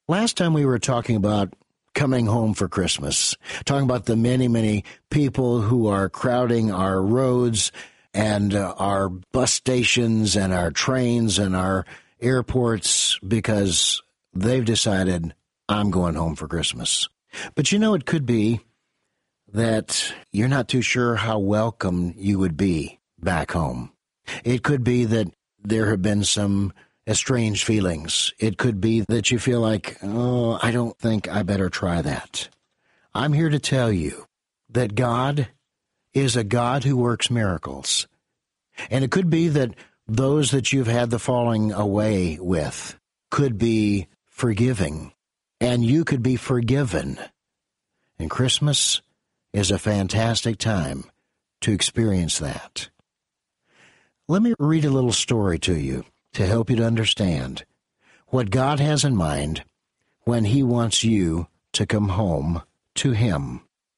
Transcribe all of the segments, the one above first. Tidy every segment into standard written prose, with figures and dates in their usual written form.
Last time we were talking about coming home for Christmas, talking about the many, many people who are crowding our roads and our bus stations and our trains and our airports because they've decided, I'm going home for Christmas. But it could be that you're not too sure how welcome you would be back home. It could be that there have been some estranged feelings. It could be that you feel like, I don't think I better try that. I'm here to tell you that God is a God who works miracles. And it could be that those that you've had the falling away with could be forgiving, and you could be forgiven. And Christmas is a fantastic time to experience that. Let me read a little story to you to help you to understand what God has in mind when He wants you to come home to Him.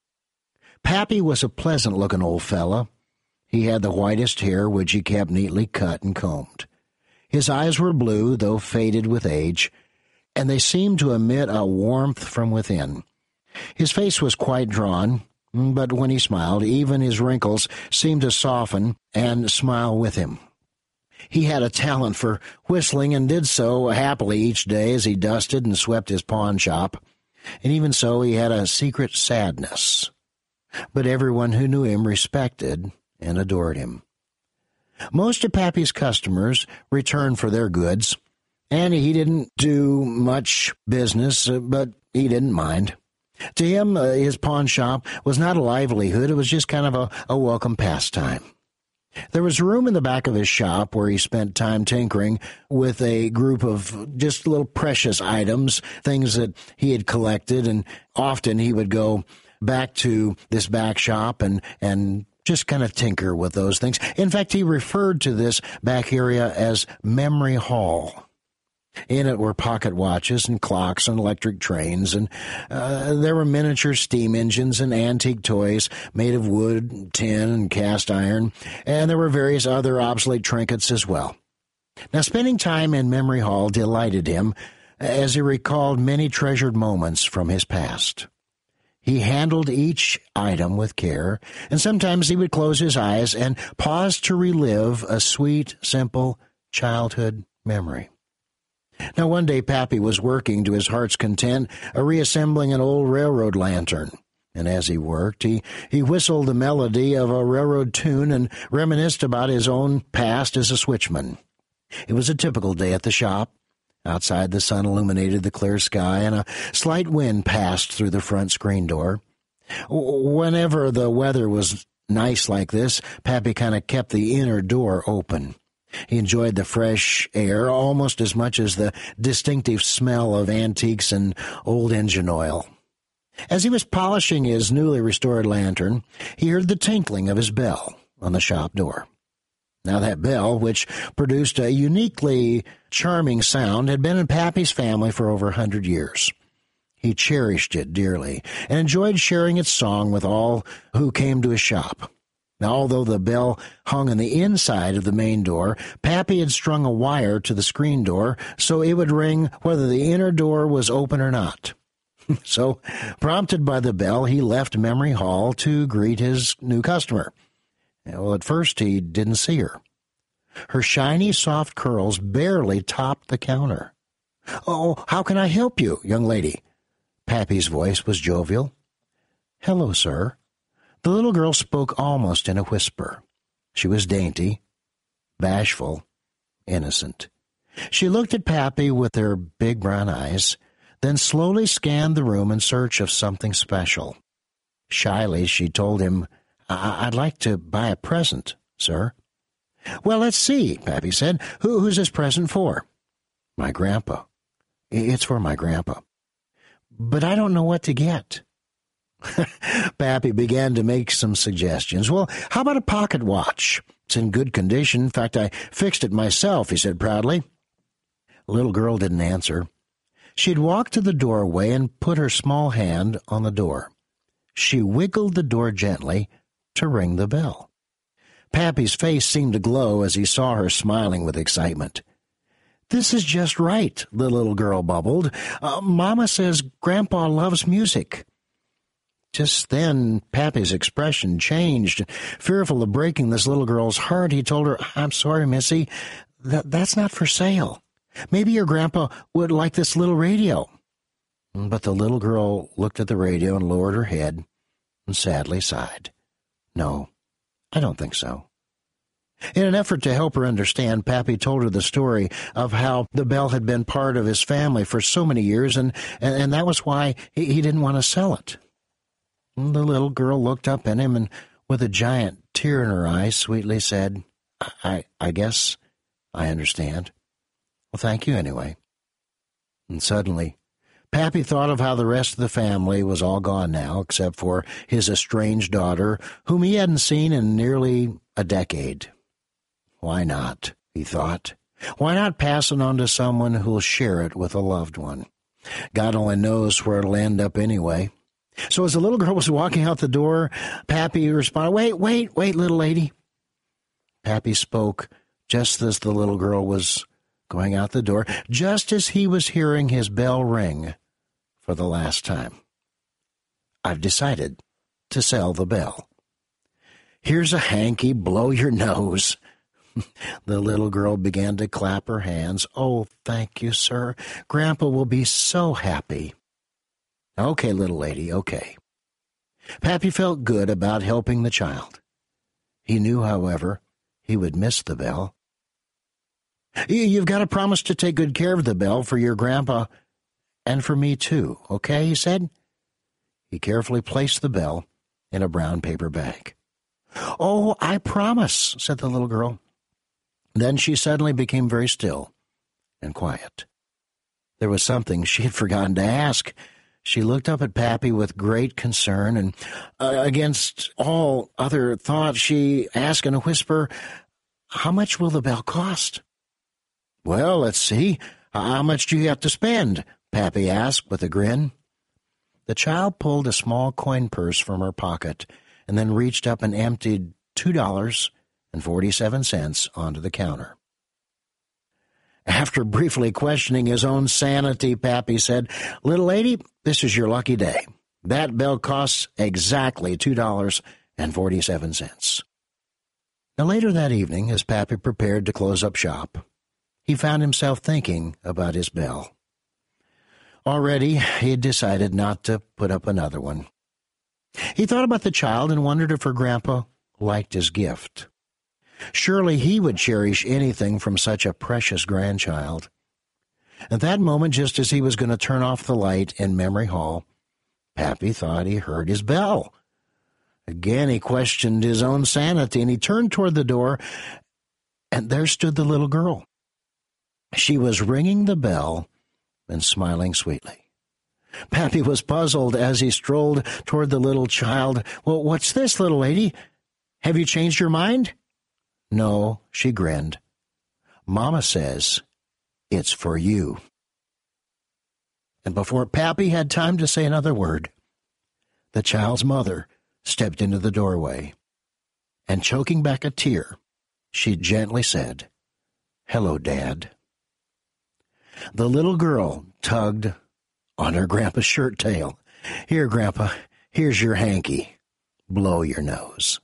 Pappy was a pleasant-looking old fella. He had the whitest hair, which he kept neatly cut and combed. His eyes were blue, though faded with age, and they seemed to emit a warmth from within. His face was quite drawn, but when he smiled, even his wrinkles seemed to soften and smile with him. He had a talent for whistling and did so happily each day as he dusted and swept his pawn shop. And even so, he had a secret sadness. But everyone who knew him respected and adored him. Most of Pappy's customers returned for their goods, and he didn't do much business, but he didn't mind. To him, his pawn shop was not a livelihood. It was just kind of a welcome pastime. There was room in the back of his shop where he spent time tinkering with a group of just little precious items, things that he had collected, and often he would go back to this back shop and just kind of tinker with those things. In fact, he referred to this back area as Memory Hall. In it were pocket watches and clocks and electric trains, and there were miniature steam engines and antique toys made of wood, tin, and cast iron, and there were various other obsolete trinkets as well. Now, spending time in Memory Hall delighted him as he recalled many treasured moments from his past. He handled each item with care, and sometimes he would close his eyes and pause to relive a sweet, simple childhood memory. Now, one day, Pappy was working to his heart's content, reassembling an old railroad lantern. And as he worked, he whistled the melody of a railroad tune and reminisced about his own past as a switchman. It was a typical day at the shop. Outside, the sun illuminated the clear sky, and a slight wind passed through the front screen door. Whenever the weather was nice like this, Pappy kind of kept the inner door open. He enjoyed the fresh air almost as much as the distinctive smell of antiques and old engine oil. As he was polishing his newly restored lantern, he heard the tinkling of his bell on the shop door. Now, that bell, which produced a uniquely charming sound, had been in Pappy's family for over 100 years. He cherished it dearly and enjoyed sharing its song with all who came to his shop. Now, although the bell hung on the inside of the main door, Pappy had strung a wire to the screen door so it would ring whether the inner door was open or not. So, prompted by the bell, he left Memory Hall to greet his new customer. Well, at first he didn't see her. Her shiny, soft curls barely topped the counter. "Oh, how can I help you, young lady?" Pappy's voice was jovial. "Hello, sir." The little girl spoke almost in a whisper. She was dainty, bashful, innocent. She looked at Pappy with her big brown eyes, then slowly scanned the room in search of something special. Shyly, she told him, "I'd like to buy a present, sir." "Well, let's see," Pappy said. Who's this present for?" "My grandpa." "It's for my grandpa." "But I don't know what to get." Pappy began to make some suggestions. "Well, how about a pocket watch? It's in good condition. In fact, I fixed it myself," he said proudly. The little girl didn't answer. She had walked to the doorway and put her small hand on the door. She wiggled the door gently to ring the bell. Pappy's face seemed to glow as he saw her smiling with excitement. "This is just right," the little girl bubbled. "Mama says Grandpa loves music." Just then, Pappy's expression changed. Fearful of breaking this little girl's heart, he told her, "I'm sorry, Missy, that's not for sale. Maybe your grandpa would like this little radio." But the little girl looked at the radio and lowered her head and sadly sighed. "No, I don't think so." In an effort to help her understand, Pappy told her the story of how the bell had been part of his family for so many years, and that was why he didn't want to sell it. The little girl looked up at him and, with a giant tear in her eye, sweetly said, I guess I understand. Well, thank you anyway." And suddenly, Pappy thought of how the rest of the family was all gone now, except for his estranged daughter, whom he hadn't seen in nearly a decade. Why not, he thought. Why not pass it on to someone who'll share it with a loved one? God only knows where it'll end up anyway. So as the little girl was walking out the door, Pappy responded, Wait, little lady." Pappy spoke just as the little girl was going out the door, just as he was hearing his bell ring for the last time. "I've decided to sell the bell. Here's a hanky, blow your nose." The little girl began to clap her hands. "Oh, thank you, sir. Grandpa will be so happy." "Okay, little lady, okay." Pappy felt good about helping the child. He knew, however, he would miss the bell. "You've got to promise to take good care of the bell for your grandpa and for me too, okay?" he said. He carefully placed the bell in a brown paper bag. "Oh, I promise," said the little girl. Then she suddenly became very still and quiet. There was something she had forgotten to ask. She looked up at Pappy with great concern, and against all other thought, she asked in a whisper, "How much will the bell cost?" "Well, let's see. How much do you have to spend?" Pappy asked with a grin. The child pulled a small coin purse from her pocket and then reached up and emptied $2.47 onto the counter. After briefly questioning his own sanity, Pappy said, "Little lady, this is your lucky day. That bell costs exactly $2.47. Now, later that evening, as Pappy prepared to close up shop, he found himself thinking about his bell. Already, he had decided not to put up another one. He thought about the child and wondered if her grandpa liked his gift. Surely he would cherish anything from such a precious grandchild. At that moment, just as he was going to turn off the light in Memory Hall, Pappy thought he heard his bell. Again, he questioned his own sanity, and he turned toward the door, and there stood the little girl. She was ringing the bell and smiling sweetly. Pappy was puzzled as he strolled toward the little child. "Well, what's this, little lady? Have you changed your mind?" "No," she grinned. "Mama says it's for you." And before Pappy had time to say another word, the child's mother stepped into the doorway, and choking back a tear, she gently said, "Hello, Dad." The little girl tugged on her grandpa's shirt tail. "Here, Grandpa, here's your hanky. Blow your nose."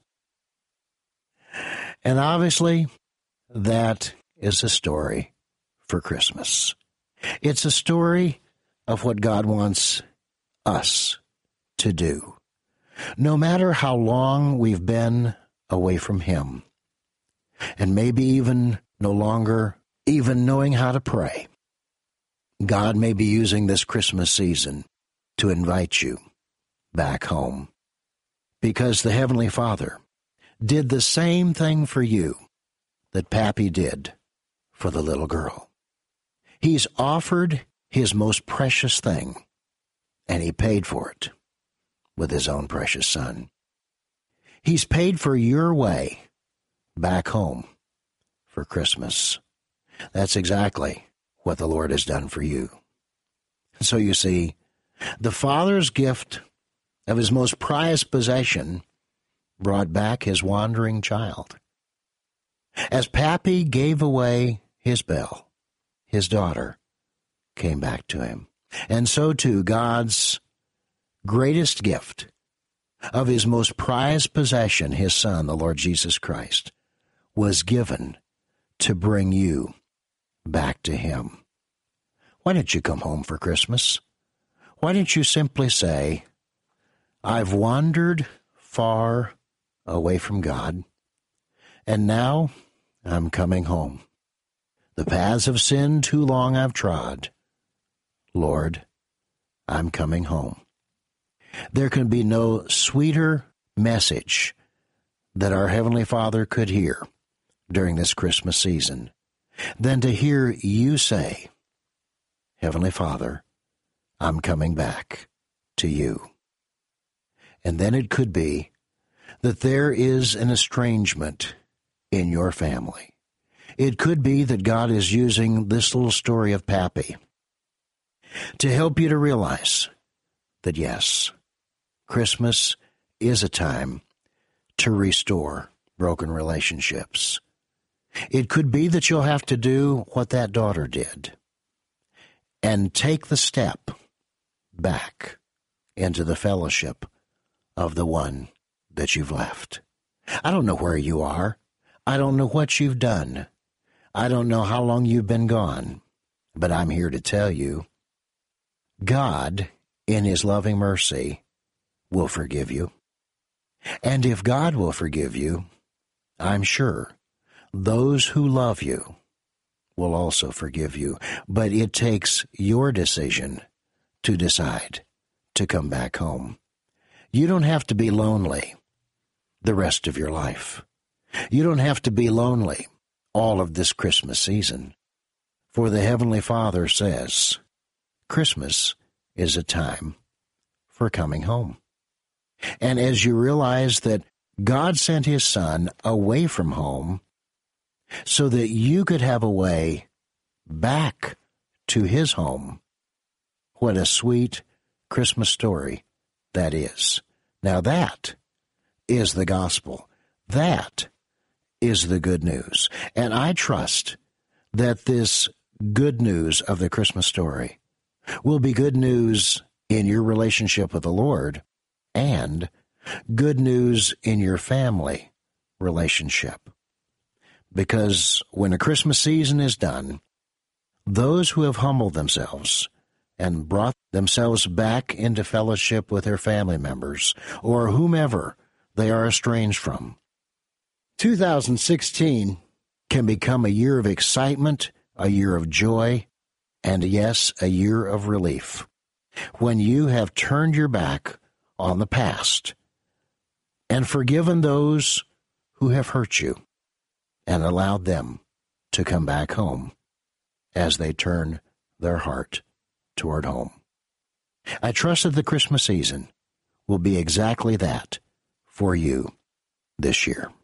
And obviously, that is a story for Christmas. It's a story of what God wants us to do. No matter how long we've been away from Him, and maybe even no longer even knowing how to pray, God may be using this Christmas season to invite you back home. Because the Heavenly Father did the same thing for you that Pappy did for the little girl. He's offered His most precious thing, and He paid for it with His own precious Son. He's paid for your way back home for Christmas. That's exactly what the Lord has done for you. So you see, the Father's gift of His most prized possession brought back His wandering child. As Pappy gave away his bell, his daughter came back to him. And so too, God's greatest gift of his most prized possession, his Son, the Lord Jesus Christ, was given to bring you back to him. Why didn't you come home for Christmas? Why didn't you simply say, I've wandered far away from God, and now I'm coming home. The paths of sin too long I've trod. Lord, I'm coming home. There can be no sweeter message that our Heavenly Father could hear during this Christmas season than to hear you say, Heavenly Father, I'm coming back to you. And then it could be that there is an estrangement in your family. It could be that God is using this little story of Pappy to help you to realize that, yes, Christmas is a time to restore broken relationships. It could be that you'll have to do what that daughter did and take the step back into the fellowship of the one that you've left. I don't know where you are. I don't know what you've done. I don't know how long you've been gone, but I'm here to tell you, God, in his loving mercy, will forgive you. And if God will forgive you, I'm sure those who love you will also forgive you. But it takes your decision to decide to come back home. You don't have to be lonely the rest of your life. You don't have to be lonely all of this Christmas season. For the Heavenly Father says, Christmas is a time for coming home. And as you realize that God sent his Son away from home so that you could have a way back to his home, what a sweet Christmas story that is. Now that is the gospel. That is the good news. And I trust that this good news of the Christmas story will be good news in your relationship with the Lord and good news in your family relationship. Because when a Christmas season is done, those who have humbled themselves and brought themselves back into fellowship with their family members or whomever they are estranged from, 2016 can become a year of excitement, a year of joy, and yes, a year of relief. When you have turned your back on the past and forgiven those who have hurt you and allowed them to come back home as they turn their heart toward home. I trust that the Christmas season will be exactly that for you this year.